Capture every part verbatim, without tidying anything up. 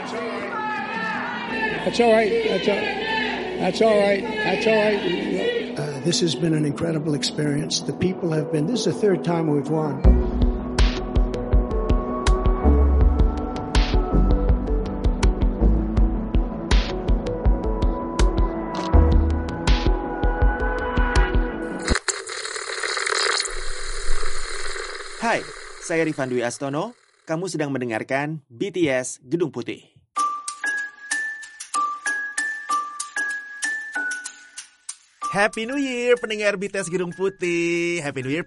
That's all right. That's all right. That's all right. That's all right. Uh, this has been an incredible experience. The people have been. This is the third time we've won. Hai, saya Rifan Dwi Astono. Kamu sedang mendengarkan B T S Gedung Putih. Happy New Year pendengar B T S Gedung Putih. Happy New Year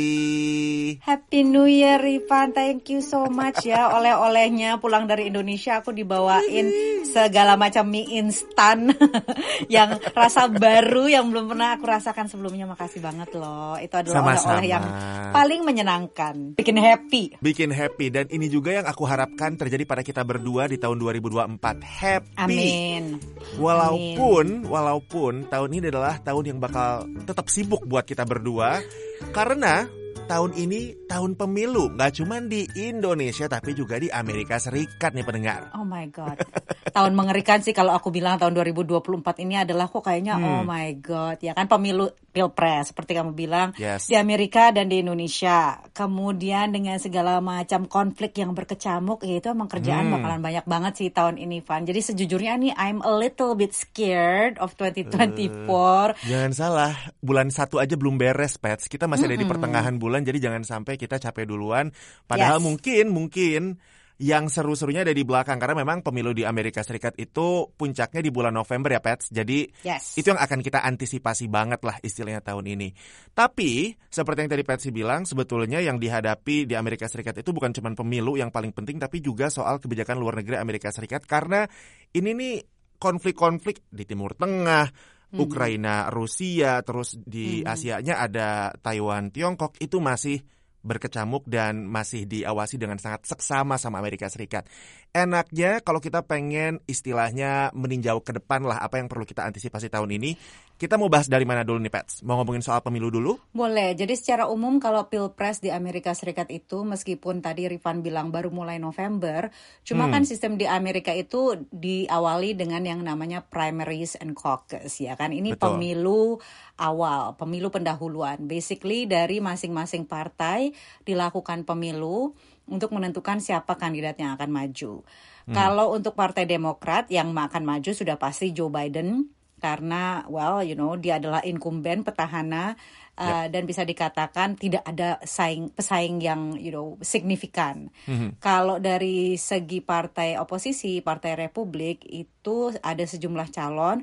Patsy. Happy New Year Rifan, thank you so much ya. Oleh-olehnya pulang dari Indonesia aku dibawain segala macam mie instan yang rasa baru yang belum pernah aku rasakan sebelumnya. Makasih banget loh. Itu adalah Sama-sama. oleh-oleh yang paling menyenangkan, bikin happy. Bikin happy, dan ini juga yang aku harapkan terjadi pada kita berdua di tahun dua ribu dua puluh empat. Happy. Amin. Walaupun Amin. walaupun tahun ini adalah tahun yang bakal tetap sibuk buat kita berdua, karena tahun ini tahun pemilu, nggak cuma di Indonesia tapi juga di Amerika Serikat nih pendengar. Oh my God, tahun mengerikan sih kalau aku bilang tahun dua ribu dua puluh empat ini adalah kok kayaknya hmm. oh my God, ya kan, pemilu pilpres seperti kamu bilang yes. di Amerika dan di Indonesia. Kemudian dengan segala macam konflik yang berkecamuk, ya itu emang kerjaan hmm. bakalan banyak banget sih tahun ini, Van. Jadi sejujurnya nih I'm a little bit scared of twenty twenty-four. Uh, jangan salah, bulan satu aja belum beres, Pets. Kita masih mm-hmm. ada di pertengahan bulan, jadi jangan sampai kita capek duluan. Padahal yes. mungkin mungkin yang seru-serunya ada di belakang, karena memang pemilu di Amerika Serikat itu puncaknya di bulan November ya, Pets. Jadi yes. itu yang akan kita antisipasi banget lah istilahnya tahun ini. Tapi seperti yang tadi Patsy bilang, sebetulnya yang dihadapi di Amerika Serikat itu bukan cuma pemilu yang paling penting, tapi juga soal kebijakan luar negeri Amerika Serikat. Karena ini nih konflik-konflik di Timur Tengah, hmm. Ukraina, Rusia, terus di hmm. Asianya ada Taiwan, Tiongkok, itu masih berkecamuk dan masih diawasi dengan sangat seksama sama Amerika Serikat. Enaknya kalau kita pengen istilahnya meninjau ke depan lah apa yang perlu kita antisipasi tahun ini. Kita mau bahas dari mana dulu nih, Pets? Mau ngomongin soal pemilu dulu? Boleh. Jadi secara umum kalau pilpres di Amerika Serikat itu, meskipun tadi Rifan bilang baru mulai November, cuma hmm. kan sistem di Amerika itu diawali dengan yang namanya primaries and caucus, ya kan? Ini Betul. pemilu awal, pemilu pendahuluan. Basically dari masing-masing partai dilakukan pemilu untuk menentukan siapa kandidat yang akan maju. Hmm. Kalau untuk Partai Demokrat yang akan maju sudah pasti Joe Biden, karena well you know dia adalah incumbent, petahana, uh, yep. dan bisa dikatakan tidak ada saing pesaing yang you know signifikan. Mm-hmm. Kalau dari segi partai oposisi, Partai Republik itu ada sejumlah calon,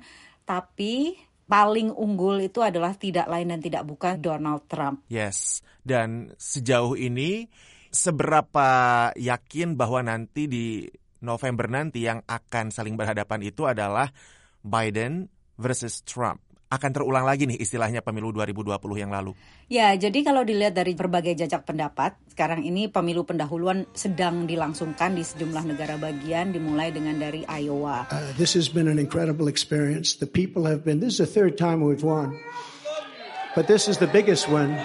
tapi paling unggul itu adalah tidak lain dan tidak bukan Donald Trump. Yes, dan sejauh ini seberapa yakin bahwa nanti di November nanti yang akan saling berhadapan itu adalah Biden versus Trump? Akan terulang lagi nih istilahnya pemilu dua ribu dua puluh yang lalu. Ya, jadi kalau dilihat dari berbagai jajak pendapat, sekarang ini pemilu pendahuluan sedang dilangsungkan di sejumlah negara bagian, dimulai dengan dari Iowa. Uh, this has been an incredible experience. The people have been, this is the third time we've won. But this is the biggest one.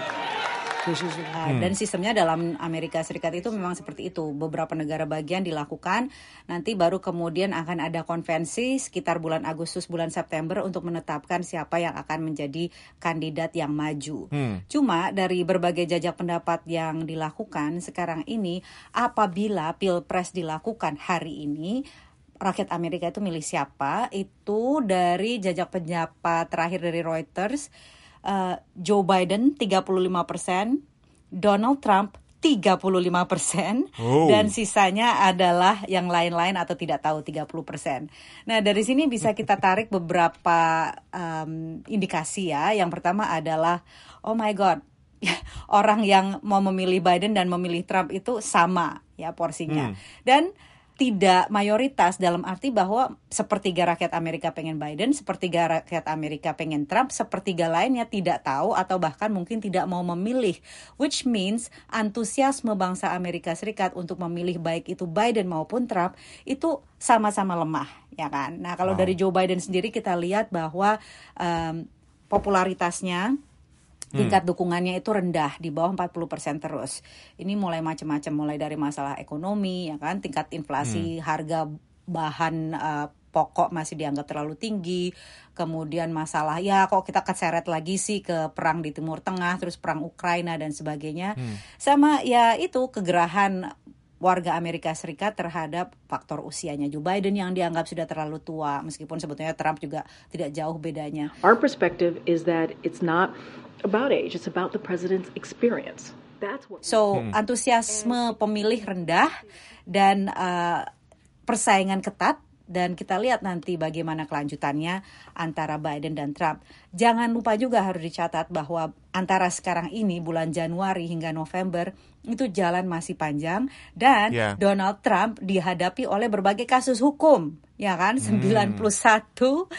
Uh, dan sistemnya dalam Amerika Serikat itu memang seperti itu. Beberapa negara bagian dilakukan, nanti baru kemudian akan ada konvensi sekitar bulan Agustus, bulan September untuk menetapkan siapa yang akan menjadi kandidat yang maju. Hmm. Cuma dari berbagai jajak pendapat yang dilakukan sekarang ini, apabila pilpres dilakukan hari ini, rakyat Amerika itu milih siapa? Itu dari jajak pendapat terakhir dari Reuters, Uh, Joe Biden tiga puluh lima persen, Donald Trump tiga puluh lima persen, oh. dan sisanya adalah yang lain-lain atau tidak tahu tiga puluh persen. Nah, dari sini bisa kita tarik beberapa um, indikasi ya. Yang pertama adalah, oh my God, orang yang mau memilih Biden dan memilih Trump itu sama ya porsinya. Hmm. Dan tidak mayoritas dalam arti bahwa sepertiga rakyat Amerika pengen Biden, sepertiga rakyat Amerika pengen Trump, sepertiga lainnya tidak tahu atau bahkan mungkin tidak mau memilih. Which means antusiasme bangsa Amerika Serikat untuk memilih baik itu Biden maupun Trump itu sama-sama lemah, ya kan? Nah, kalau wow. dari Joe Biden sendiri kita lihat bahwa um, popularitasnya, tingkat hmm. dukungannya itu rendah, di bawah empat puluh persen terus. Ini mulai macam-macam, mulai dari masalah ekonomi, ya kan, tingkat inflasi, hmm. harga bahan uh, pokok masih dianggap terlalu tinggi, kemudian masalah ya kok kita keseret lagi sih ke perang di Timur Tengah, terus perang Ukraina dan sebagainya, hmm. sama ya itu kegerahan warga Amerika Serikat terhadap faktor usianya Joe Biden yang dianggap sudah terlalu tua, meskipun sebetulnya Trump juga tidak jauh bedanya. Our perspective is that it's not about age, it's about the president's experience. That's what... So hmm. antusiasme pemilih rendah dan uh, persaingan ketat. Dan kita lihat nanti bagaimana kelanjutannya antara Biden dan Trump. Jangan lupa juga harus dicatat bahwa antara sekarang ini bulan Januari hingga November itu jalan masih panjang dan yeah. Donald Trump dihadapi oleh berbagai kasus hukum, ya kan? sembilan puluh satu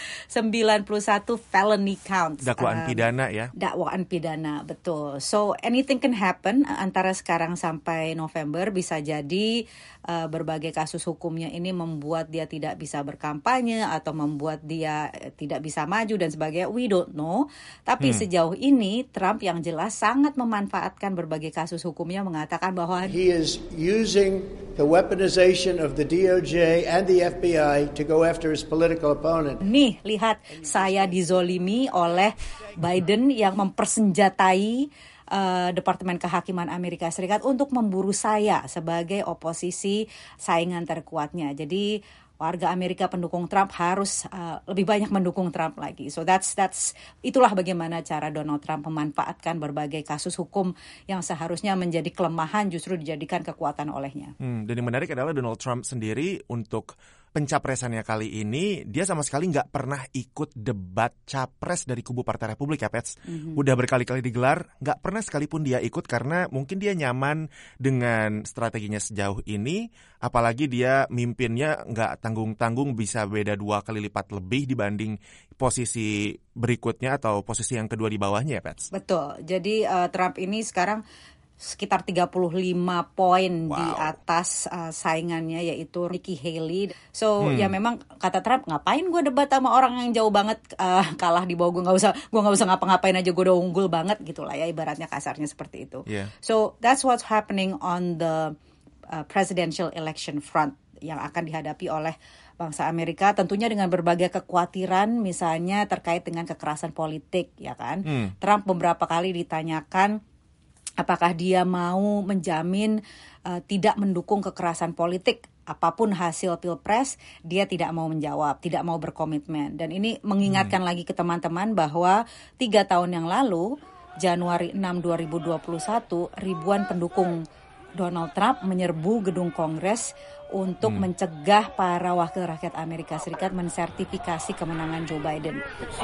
felony counts. Dakwaan um, pidana ya. Dakwaan pidana, betul. So anything can happen antara sekarang sampai November. Bisa jadi uh, berbagai kasus hukumnya ini membuat dia tidak bisa berkampanye atau membuat dia tidak bisa maju dan sebagainya. We don't know. Tapi hmm. sejauh ini Trump yang jelas sangat memanfaatkan berbagai kasus hukumnya, mengatakan bahwa he is using the weaponization of the D O J and the F B I to go after his political opponent. Nih, lihat, saya dizolimi oleh Biden yang mempersenjatai uh, Departemen Kehakiman Amerika Serikat untuk memburu saya sebagai oposisi saingan terkuatnya. Jadi warga Amerika pendukung Trump harus uh, lebih banyak mendukung Trump lagi. So that's that's itulah bagaimana cara Donald Trump memanfaatkan berbagai kasus hukum yang seharusnya menjadi kelemahan justru dijadikan kekuatan olehnya. Hmm, dan yang menarik adalah Donald Trump sendiri untuk pencapresannya kali ini, dia sama sekali nggak pernah ikut debat capres dari kubu Partai Republik ya, Pets. Mm-hmm. Udah berkali-kali digelar, nggak pernah sekalipun dia ikut karena mungkin dia nyaman dengan strateginya sejauh ini, apalagi dia mimpinnya nggak tanggung-tanggung, bisa beda dua kali lipat lebih dibanding posisi berikutnya atau posisi yang kedua di bawahnya ya, Pets. Betul, jadi uh, Trump ini sekarang sekitar tiga puluh lima poin wow. di atas uh, saingannya yaitu Nikki Haley. So hmm. ya memang kata Trump, ngapain gue debat sama orang yang jauh banget uh, kalah di bawah gue, nggak usah gue nggak usah ngapa-ngapain aja, gue udah unggul banget gitulah ya, ibaratnya kasarnya seperti itu. Yeah. So that's what's happening on the uh, presidential election front yang akan dihadapi oleh bangsa Amerika, tentunya dengan berbagai kekhawatiran misalnya terkait dengan kekerasan politik ya kan. Hmm. Trump beberapa kali ditanyakan apakah dia mau menjamin uh, tidak mendukung kekerasan politik apapun hasil pilpres. Dia tidak mau menjawab, tidak mau berkomitmen. Dan ini mengingatkan hmm. lagi ke teman-teman bahwa tiga tahun yang lalu, Januari enam dua ribu dua puluh satu, ribuan pendukung Donald Trump menyerbu gedung Kongres untuk hmm. mencegah para wakil rakyat Amerika Serikat mensertifikasi kemenangan Joe Biden.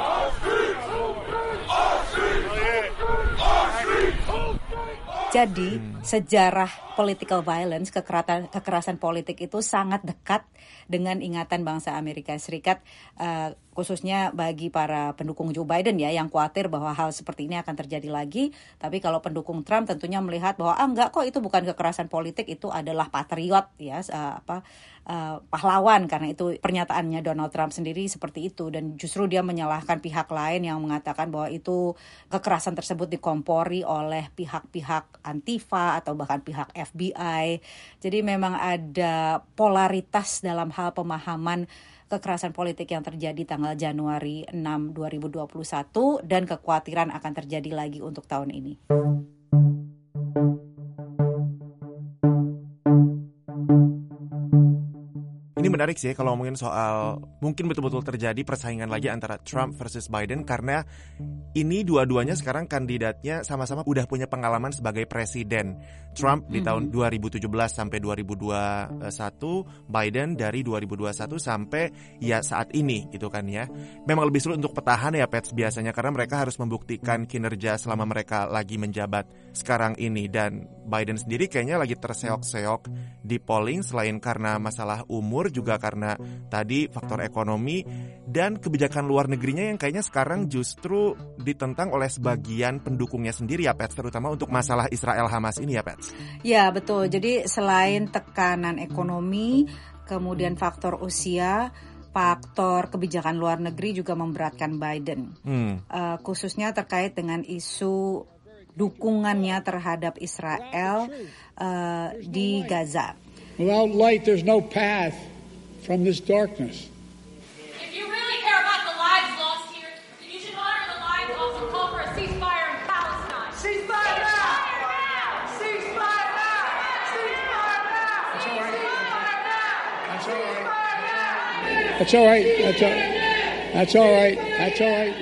Jadi hmm. sejarah political violence, kekerasan, kekerasan politik itu sangat dekat dengan ingatan bangsa Amerika Serikat, uh, khususnya bagi para pendukung Joe Biden ya, yang khawatir bahwa hal seperti ini akan terjadi lagi. Tapi kalau pendukung Trump tentunya melihat bahwa ah enggak kok, itu bukan kekerasan politik, itu adalah patriot ya, uh, apa uh, pahlawan, karena itu pernyataannya Donald Trump sendiri seperti itu. Dan justru dia menyalahkan pihak lain yang mengatakan bahwa itu kekerasan tersebut dikompori oleh pihak-pihak Antifa atau bahkan pihak F B I. Jadi memang ada polaritas dalam hal pemahaman kekerasan politik yang terjadi tanggal Januari enam dua ribu dua puluh satu dan kekhawatiran akan terjadi lagi untuk tahun ini. Ini menarik sih kalau ngomongin soal mungkin betul-betul terjadi persaingan lagi antara Trump versus Biden, karena ini dua-duanya sekarang kandidatnya sama-sama udah punya pengalaman sebagai presiden. Trump di tahun dua ribu tujuh belas sampai dua ribu dua puluh satu, Biden dari dua ribu dua puluh satu sampai ya saat ini gitu kan ya. Memang lebih sulit untuk petahana ya, Pets, biasanya karena mereka harus membuktikan kinerja selama mereka lagi menjabat sekarang ini. Dan Biden sendiri kayaknya lagi terseok-seok di polling, selain karena masalah umur juga karena tadi faktor ekonomi dan kebijakan luar negerinya yang kayaknya sekarang justru ditentang oleh sebagian pendukungnya sendiri ya, Pets, terutama untuk masalah Israel Hamas ini ya, Pets. Ya, betul. Jadi selain tekanan ekonomi, kemudian faktor usia, faktor kebijakan luar negeri juga memberatkan Biden. Hmm. Uh, khususnya terkait dengan isu dukungannya terhadap Israel uh, di Gaza. Without light, there's no path from this darkness. If you really care about the lives lost here, then you should honor the lives lost and call for a ceasefire in Palestine. Ceasefire now! Ceasefire now! Ceasefire now! That's all right. That's all right. That's all right. That's all right. That's all right. That's all right.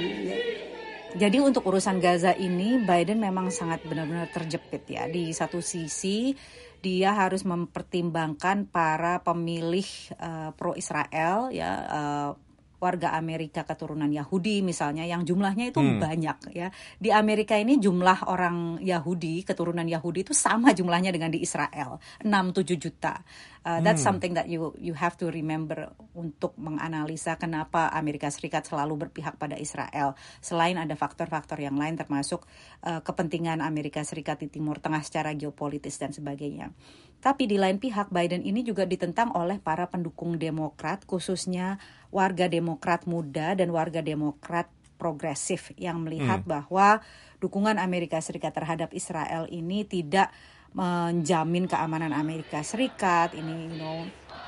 Jadi untuk urusan Gaza ini Biden memang sangat benar-benar terjepit ya. Di satu sisi dia harus mempertimbangkan para pemilih uh, pro-Israel ya, uh, warga Amerika keturunan Yahudi misalnya yang jumlahnya itu hmm. banyak ya. Di Amerika ini jumlah orang Yahudi, keturunan Yahudi itu sama jumlahnya dengan di Israel, enam tujuh juta. Uh, that's hmm. something that you you have to remember untuk menganalisa kenapa Amerika Serikat selalu berpihak pada Israel. Selain ada faktor-faktor yang lain termasuk uh, kepentingan Amerika Serikat di Timur Tengah secara geopolitis dan sebagainya. Tapi di lain pihak Biden ini juga ditentang oleh para pendukung Demokrat, khususnya warga Demokrat muda dan warga Demokrat progresif yang melihat hmm. bahwa dukungan Amerika Serikat terhadap Israel ini tidak menjamin keamanan Amerika Serikat, ini you know,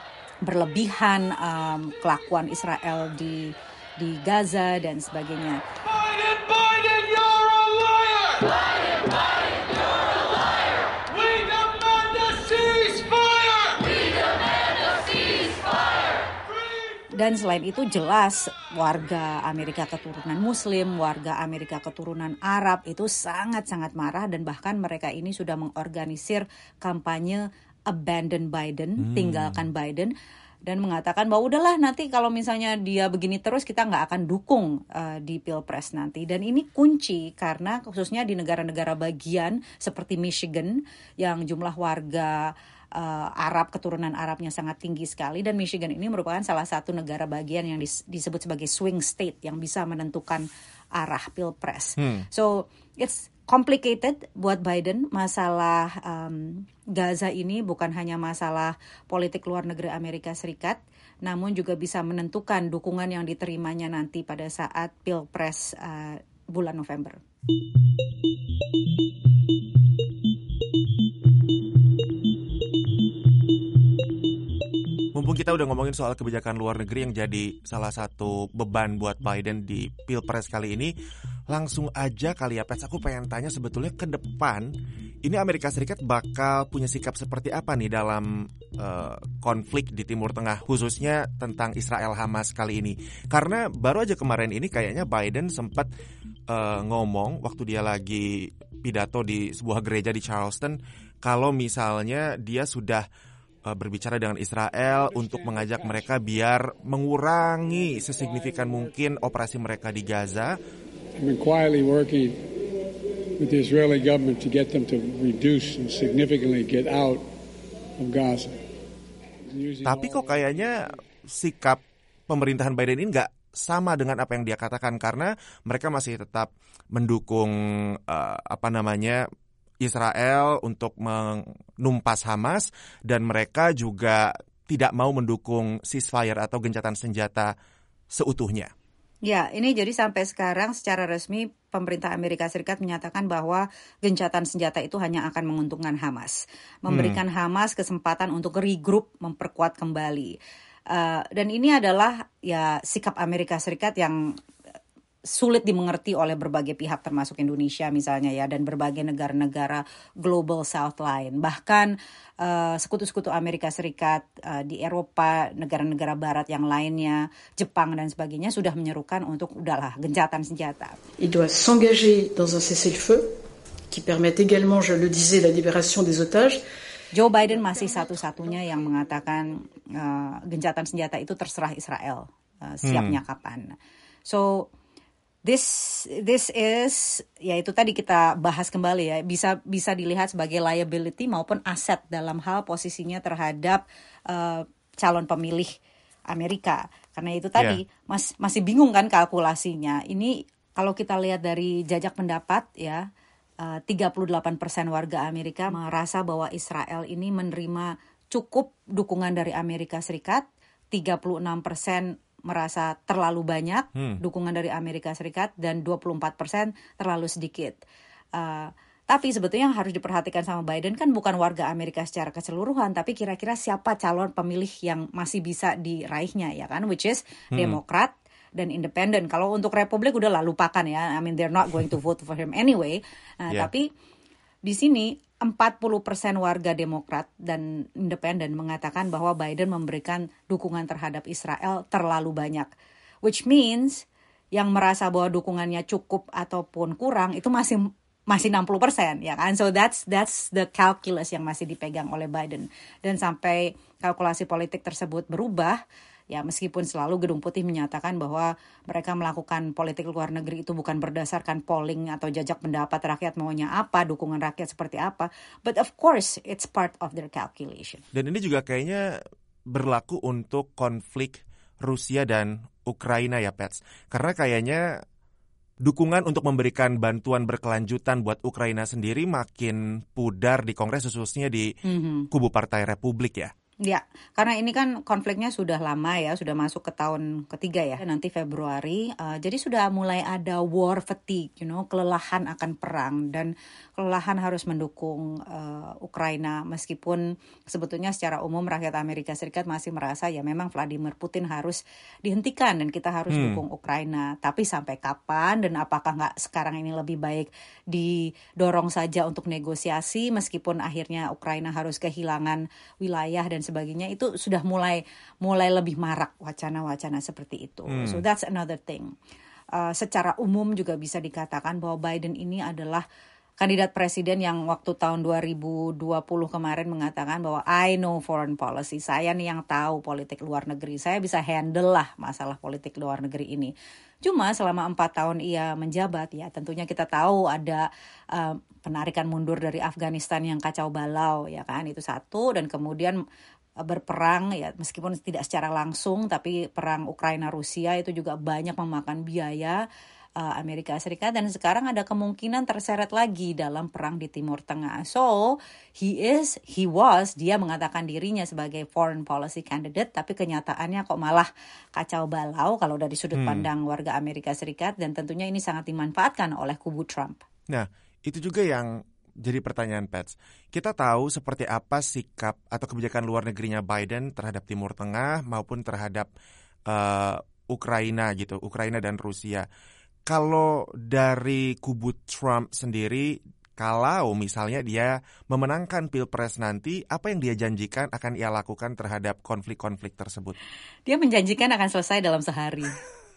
berlebihan um, kelakuan Israel di di Gaza dan sebagainya. Biden, Biden, you're a liar! Biden, Biden, you're a liar! We demand a ceasefire! We demand a ceasefire! Dan selain itu jelas warga Amerika keturunan Muslim, warga Amerika keturunan Arab itu sangat-sangat marah dan bahkan mereka ini sudah mengorganisir kampanye Abandon Biden, hmm. tinggalkan Biden, dan mengatakan bahwa udahlah nanti kalau misalnya dia begini terus kita nggak akan dukung uh, di Pilpres nanti. Dan ini kunci karena khususnya di negara-negara bagian seperti Michigan yang jumlah warga Uh, Arab, keturunan Arabnya sangat tinggi sekali, dan Michigan ini merupakan salah satu negara bagian yang dis- disebut sebagai swing state yang bisa menentukan arah Pilpres. Hmm. So it's complicated buat Biden. Masalah um, Gaza ini bukan hanya masalah politik luar negeri Amerika Serikat, namun juga bisa menentukan dukungan yang diterimanya nanti pada saat Pilpres uh, bulan November. Mumpung kita udah ngomongin soal kebijakan luar negeri yang jadi salah satu beban buat Biden di Pilpres kali ini, langsung aja kali ya Pets, aku pengen tanya sebetulnya ke depan ini Amerika Serikat bakal punya sikap seperti apa nih dalam uh, konflik di Timur Tengah, khususnya tentang Israel Hamas kali ini. Karena baru aja kemarin ini kayaknya Biden sempat uh, ngomong waktu dia lagi pidato di sebuah gereja di Charleston, kalau misalnya dia sudah berbicara dengan Israel untuk mengajak mereka biar mengurangi sesignifikan mungkin operasi mereka di Gaza. I've been quietly working with the Israeli government to get them to reduce and significantly get out of Gaza. Tapi kok kayaknya sikap pemerintahan Biden ini nggak sama dengan apa yang dia katakan, karena mereka masih tetap mendukung uh, apa namanya Israel untuk menumpas Hamas, dan mereka juga tidak mau mendukung ceasefire atau gencatan senjata seutuhnya. Ya, ini jadi sampai sekarang secara resmi pemerintah Amerika Serikat menyatakan bahwa gencatan senjata itu hanya akan menguntungkan Hamas, memberikan hmm. Hamas kesempatan untuk regroup, memperkuat kembali. Uh, dan ini adalah ya sikap Amerika Serikat yang sulit dimengerti oleh berbagai pihak termasuk Indonesia misalnya ya, dan berbagai negara-negara Global South lain. Bahkan uh, sekutu-sekutu Amerika Serikat uh, di Eropa, negara-negara barat yang lainnya, Jepang dan sebagainya sudah menyerukan untuk udahlah gencatan senjata. Il doit s'engager dans un cessez-le-feu qui permette également, je le disais, la libération des otages. Joe Biden masih satu-satunya yang mengatakan uh, gencatan senjata itu terserah Israel, uh, siapnya hmm. kapan. So This this is, ya itu tadi kita bahas kembali ya, bisa bisa dilihat sebagai liability maupun aset dalam hal posisinya terhadap uh, calon pemilih Amerika. Karena itu tadi yeah. mas, masih bingung kan kalkulasinya. Ini kalau kita lihat dari jajak pendapat ya, uh, tiga puluh delapan persen warga Amerika merasa bahwa Israel ini menerima cukup dukungan dari Amerika Serikat, tiga puluh enam persen merasa terlalu banyak hmm. dukungan dari Amerika Serikat, dan dua puluh empat persen terlalu sedikit. Uh, Tapi sebetulnya yang harus diperhatikan sama Biden kan bukan warga Amerika secara keseluruhan, tapi kira-kira siapa calon pemilih yang masih bisa diraihnya, ya kan, which is hmm. Demokrat dan Independen. Kalau untuk Republik udah lah lupakan ya, I mean they're not going to vote for him anyway. Nah, yeah. Tapi di sini empat puluh persen warga Demokrat dan Independen mengatakan bahwa Biden memberikan dukungan terhadap Israel terlalu banyak, which means yang merasa bahwa dukungannya cukup ataupun kurang itu masih masih enam puluh persen, ya kan? So that's that's the calculus yang masih dipegang oleh Biden. Dan sampai kalkulasi politik tersebut berubah, ya meskipun selalu Gedung Putih menyatakan bahwa mereka melakukan politik luar negeri itu bukan berdasarkan polling atau jajak pendapat rakyat maunya apa, dukungan rakyat seperti apa. But of course, it's part of their calculation. Dan ini juga kayaknya berlaku untuk konflik Rusia dan Ukraina ya, Pets. Karena kayaknya dukungan untuk memberikan bantuan berkelanjutan buat Ukraina sendiri makin pudar di Kongres, khususnya di mm-hmm. kubu Partai Republik ya. Ya, karena ini kan konfliknya sudah lama ya, sudah masuk ke tahun ketiga ya, nanti Februari. Uh, jadi sudah mulai ada war fatigue, you know, kelelahan akan perang dan kelelahan harus mendukung uh, Ukraina. Meskipun sebetulnya secara umum rakyat Amerika Serikat masih merasa ya memang Vladimir Putin harus dihentikan dan kita harus hmm. dukung Ukraina. Tapi sampai kapan dan apakah nggak sekarang ini lebih baik didorong saja untuk negosiasi meskipun akhirnya Ukraina harus kehilangan wilayah dan sebagainya, itu sudah mulai mulai lebih marak wacana-wacana seperti itu. Hmm. So that's another thing. Uh, secara umum juga bisa dikatakan bahwa Biden ini adalah kandidat presiden yang waktu tahun dua ribu dua puluh kemarin mengatakan bahwa I know foreign policy. Saya nih yang tahu politik luar negeri. Saya bisa handle lah masalah politik luar negeri ini. Cuma selama empat tahun ia menjabat, ya tentunya kita tahu ada uh, penarikan mundur dari Afghanistan yang kacau balau, ya kan, itu satu. Dan kemudian berperang ya meskipun tidak secara langsung, tapi perang Ukraina Rusia itu juga banyak memakan biaya uh, Amerika Serikat, dan sekarang ada kemungkinan terseret lagi dalam perang di Timur Tengah. So he is he was dia mengatakan dirinya sebagai foreign policy candidate, tapi kenyataannya kok malah kacau balau kalau dari sudut pandang hmm. warga Amerika Serikat, dan tentunya ini sangat dimanfaatkan oleh kubu Trump. Nah, itu juga yang jadi pertanyaan, Pets. Kita tahu seperti apa sikap atau kebijakan luar negerinya Biden terhadap Timur Tengah maupun terhadap uh, Ukraina gitu, Ukraina dan Rusia. Kalau dari kubu Trump sendiri, kalau misalnya dia memenangkan Pilpres nanti, apa yang dia janjikan akan ia lakukan terhadap konflik-konflik tersebut? Dia menjanjikan akan selesai dalam sehari.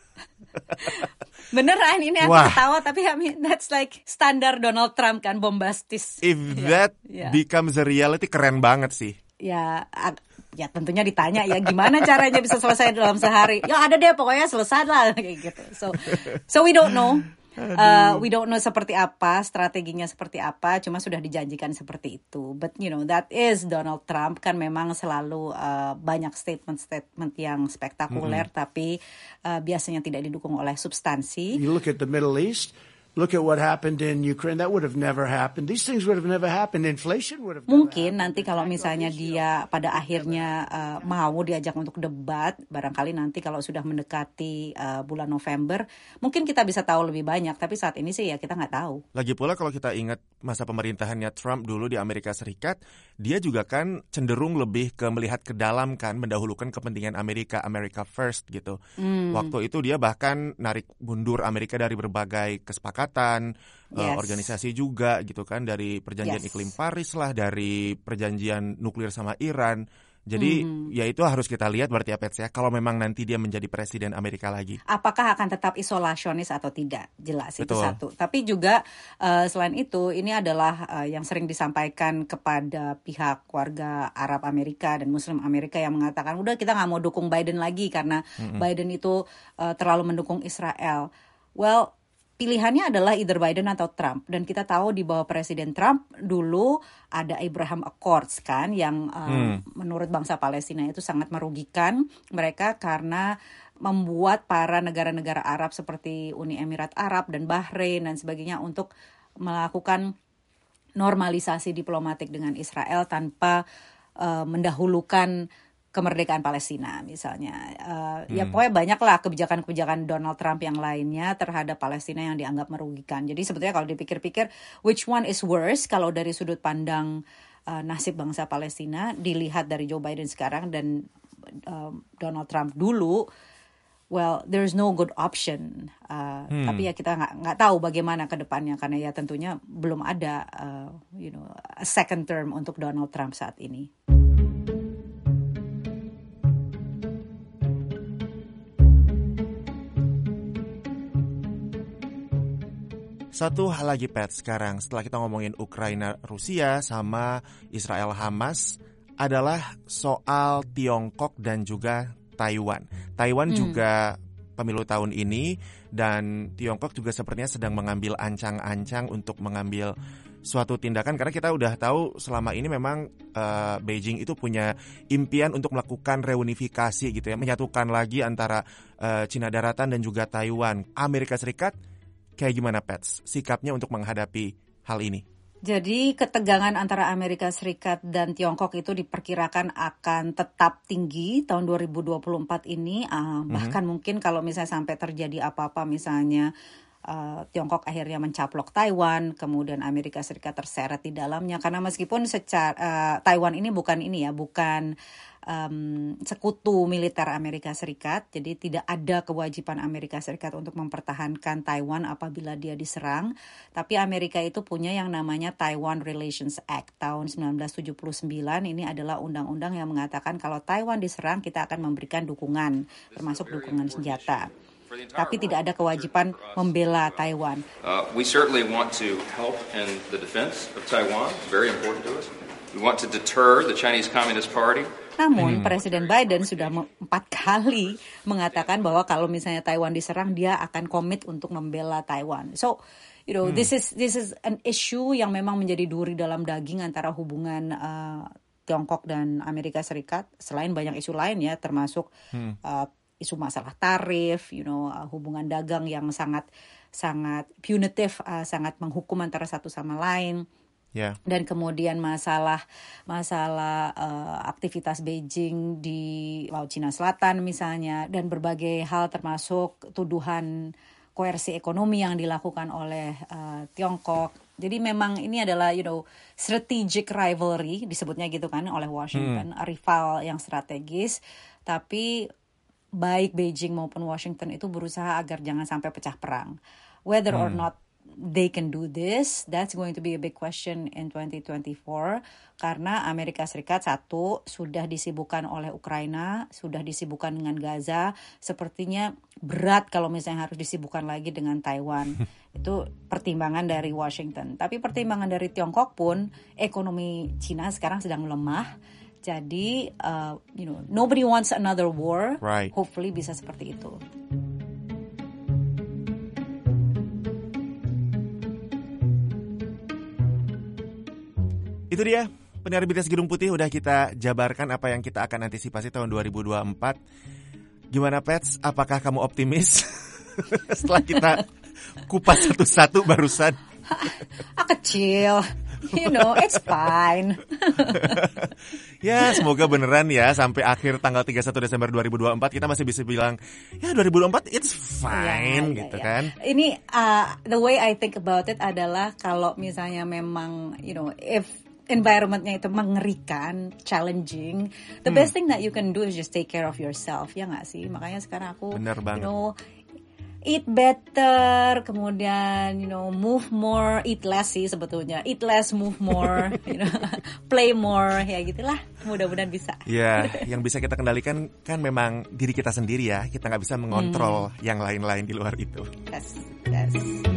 Beneran, ini aku Wah. ketawa, tapi I mean, that's like standar Donald Trump kan, bombastis. If that yeah. becomes a reality, keren banget sih. Ya, ya tentunya ditanya ya gimana caranya bisa selesai dalam sehari. Ya ada deh pokoknya selesai lah kayak gitu. So, so we don't know. Uh, we don't know seperti apa, strateginya seperti apa, cuma sudah dijanjikan seperti itu. But you know, that is Donald Trump, kan memang selalu uh, banyak statement-statement yang spektakuler, mm-hmm. tapi uh, biasanya tidak didukung oleh substansi. You look at the Middle East, look at what happened in Ukraine, that would have never happened. These things would have never happened. Inflation would have never Mungkin happened. Nanti kalau misalnya dia pada akhirnya uh, mau diajak untuk debat, barangkali nanti kalau sudah mendekati uh, bulan November, mungkin kita bisa tahu lebih banyak. Tapi saat ini sih ya kita nggak tahu. Lagi pula kalau kita ingat masa pemerintahannya Trump dulu di Amerika Serikat, dia juga kan cenderung lebih ke melihat ke dalam kan, mendahulukan kepentingan Amerika, America first gitu. Hmm. Waktu itu dia bahkan narik mundur Amerika dari berbagai kesepakatan, yes. uh, organisasi juga gitu kan, dari perjanjian yes. iklim Paris lah, dari perjanjian nuklir sama Iran. Jadi mm-hmm. ya itu harus kita lihat berarti apa ya, kalau memang nanti dia menjadi presiden Amerika lagi. Apakah akan tetap isolasionis atau tidak? Jelas itu Betul. satu. Tapi juga uh, selain itu ini adalah uh, yang sering disampaikan kepada pihak warga Arab Amerika dan Muslim Amerika yang mengatakan udah kita nggak mau dukung Biden lagi karena mm-hmm. Biden itu uh, terlalu mendukung Israel. Well, pilihannya adalah either Biden atau Trump. Dan kita tahu di bawah Presiden Trump dulu ada Abraham Accords kan, yang um, hmm. menurut bangsa Palestina itu sangat merugikan mereka karena membuat para negara-negara Arab seperti Uni Emirat Arab dan Bahrain dan sebagainya untuk melakukan normalisasi diplomatik dengan Israel tanpa uh, mendahulukan kemerdekaan Palestina misalnya. Uh, hmm. Ya pokoknya banyaklah kebijakan-kebijakan Donald Trump yang lainnya terhadap Palestina yang dianggap merugikan. Jadi sebetulnya kalau dipikir-pikir, which one is worse kalau dari sudut pandang uh, nasib bangsa Palestina dilihat dari Joe Biden sekarang dan uh, Donald Trump dulu, well, there's no good option. Uh, hmm. Tapi ya kita nggak nggak tahu bagaimana ke depannya karena ya tentunya belum ada uh, you know a second term untuk Donald Trump saat ini. Satu hal lagi Pat sekarang setelah kita ngomongin Ukraina Rusia sama Israel Hamas adalah soal Tiongkok dan juga Taiwan. Taiwan hmm. juga pemilu tahun ini dan Tiongkok juga sepertinya sedang mengambil ancang-ancang untuk mengambil suatu tindakan karena kita udah tahu selama ini memang uh, Beijing itu punya impian untuk melakukan reunifikasi gitu ya, menyatukan lagi antara uh, Cina Daratan dan juga Taiwan. Amerika Serikat kayak gimana Pets sikapnya untuk menghadapi hal ini? Jadi ketegangan antara Amerika Serikat dan Tiongkok itu diperkirakan akan tetap tinggi tahun dua ribu dua puluh empat ini. Uh, mm-hmm. Bahkan mungkin kalau misalnya sampai terjadi apa-apa misalnya uh, Tiongkok akhirnya mencaplok Taiwan, kemudian Amerika Serikat terseret di dalamnya. Karena meskipun secara uh, Taiwan ini bukan ini ya, bukan Um, sekutu militer Amerika Serikat, jadi tidak ada kewajiban Amerika Serikat untuk mempertahankan Taiwan apabila dia diserang. Tapi Amerika itu punya yang namanya Taiwan Relations Act tahun sembilan belas tujuh puluh sembilan. Ini adalah undang-undang yang mengatakan kalau Taiwan diserang kita akan memberikan dukungan, termasuk dukungan senjata. Tapi tidak ada kewajiban membela Taiwan. Uh, we certainly want to help in the defense of Taiwan. Very important to us. We want to deter the Chinese Communist Party. Namun, hmm. Presiden Biden sudah empat kali mengatakan bahwa kalau misalnya Taiwan diserang, dia akan komit untuk membela Taiwan. So, you know, hmm. this is this is an issue yang memang menjadi duri dalam daging antara hubungan uh, Tiongkok dan Amerika Serikat. Selain banyak isu lain ya, termasuk hmm. uh, isu masalah tarif, you know, uh, hubungan dagang yang sangat sangat punitive, uh, sangat menghukum antara satu sama lain. Yeah. Dan kemudian masalah masalah uh, aktivitas Beijing di Laut Cina Selatan misalnya, dan berbagai hal termasuk tuduhan koersi ekonomi yang dilakukan oleh uh, Tiongkok. Jadi memang ini adalah you know strategic rivalry disebutnya gitu kan oleh Washington, hmm. rival yang strategis. Tapi baik Beijing maupun Washington itu berusaha agar jangan sampai pecah perang. Whether hmm. or not they can do this, that's going to be a big question in twenty twenty-four. Karena Amerika Serikat satu, sudah disibukkan oleh Ukraina, sudah disibukkan dengan Gaza. Sepertinya berat kalau misalnya harus disibukkan lagi dengan Taiwan. Itu pertimbangan dari Washington. Tapi pertimbangan dari Tiongkok pun, ekonomi Cina sekarang sedang lemah. Jadi, uh, you know, nobody wants another war. Right. Hopefully bisa seperti itu. Itu dia, pendengar B T S Gedung Putih, udah kita jabarkan apa yang kita akan antisipasi tahun dua ribu dua puluh empat. Gimana Pets, apakah kamu optimis? Setelah kita kupas satu-satu barusan. Ah, kecil, you know, it's fine. Ya, semoga beneran ya sampai akhir tanggal tiga puluh satu Desember dua ribu dua puluh empat kita masih bisa bilang, ya dua ribu dua puluh empat it's fine, ya, gitu ya, ya. Kan. Ini, uh, the way I think about it adalah kalau misalnya memang, you know, if environment-nya itu mengerikan, challenging, the hmm. best thing that you can do is just take care of yourself, ya nggak sih? Makanya sekarang aku, you know, eat better, kemudian, you know, move more, eat less sih sebetulnya, eat less, move more, you know, play more, ya gitulah, mudah-mudahan bisa. Ya, yang bisa kita kendalikan kan memang diri kita sendiri ya, kita nggak bisa mengontrol hmm. yang lain-lain di luar itu. Yes, yes.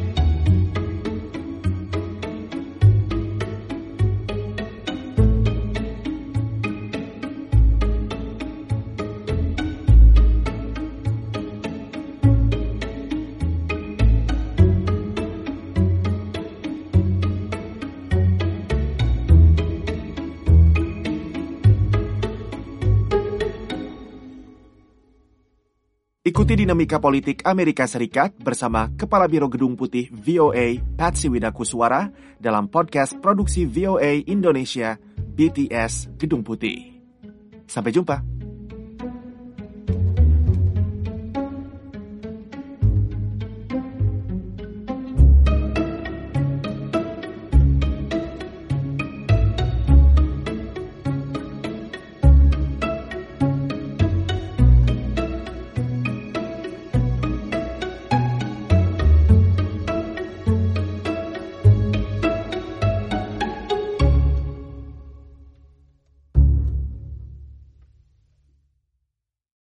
Ikuti dinamika politik Amerika Serikat bersama Kepala Biro Gedung Putih V O A, Patsy Widakuswara, dalam podcast produksi V O A Indonesia, B T S Gedung Putih. Sampai jumpa.